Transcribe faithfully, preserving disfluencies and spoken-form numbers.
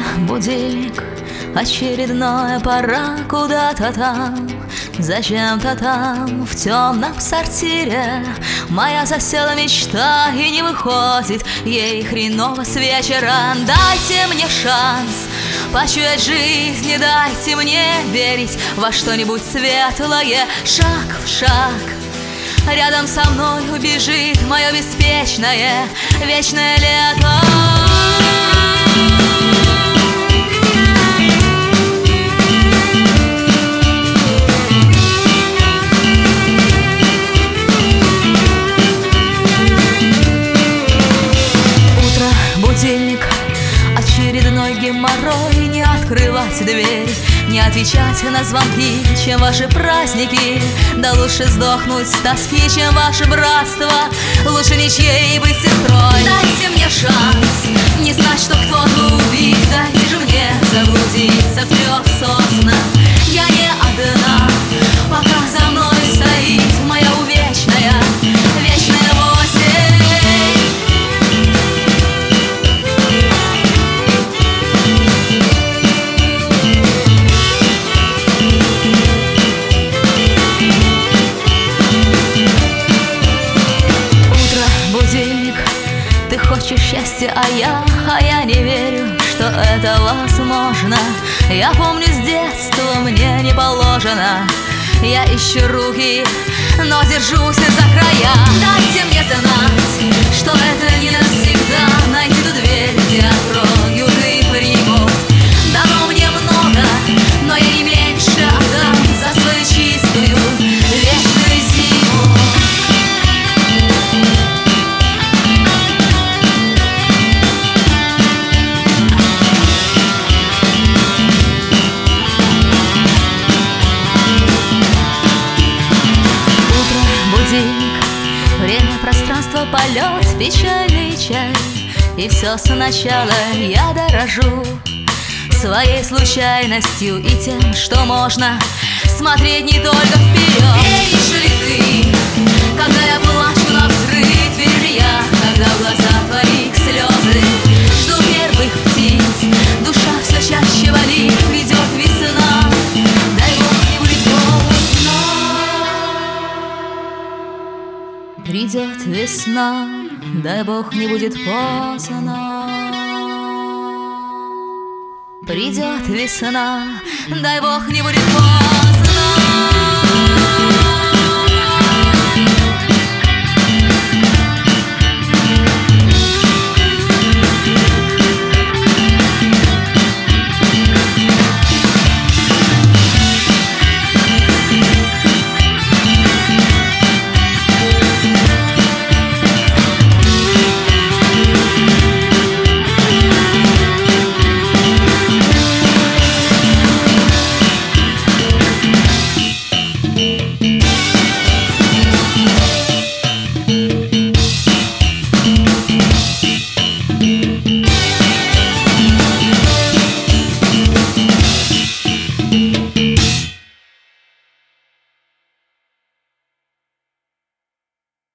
будильник, очередное, пора куда-то там. Зачем-то там, в темном сортире, моя засела мечта и не выходит ей хреново с вечера. Дайте мне шанс почуять жизнь, не дайте мне верить во что-нибудь светлое. Шаг в шаг рядом со мной убежит мое беспечное вечное лето. Будильник, очередной геморрой, не открывать дверь, не отвечать на звонки, чем ваши праздники. Да лучше сдохнуть с тоски, чем ваше братство, лучше ничьей быть сестрой. Дайте мне шанс не знать, что кто-то убит, дайте же мне заблудиться в трех соснах. Я не одна, пока за мной стоит моя увечная, вечная осень. Ты хочешь счастья, а я, а я не верю, что это возможно. Я помню с детства, мне не положено. Я ищу руки, но держусь за края. Дайте мне знать, что это не навсегда. Найди ту дверь, где откроют и примут. Дано мне много, но я не меньше отдам за свою чистую вечную зиму. Время, пространство, полет, печальный чай. И все сначала я дорожу своей случайностью и тем, что можно смотреть не только вперед. Веришь ли ты, когда я плачу навзрыд? Верю ли я, когда в глазах твоих слезы? Жду первых птиц, душа все чаще болит. Придет весна, дай Бог не будет поздно. Придет весна, дай Бог не будет поздно. Придет весна, дай Бог не будет поздно.